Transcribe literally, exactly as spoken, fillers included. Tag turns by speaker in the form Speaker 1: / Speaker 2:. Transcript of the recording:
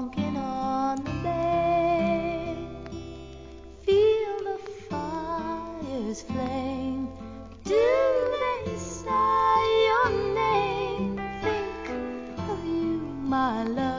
Speaker 1: honking on the bay. Feel the fire's flame. Do they sigh your name? Think of you, my love.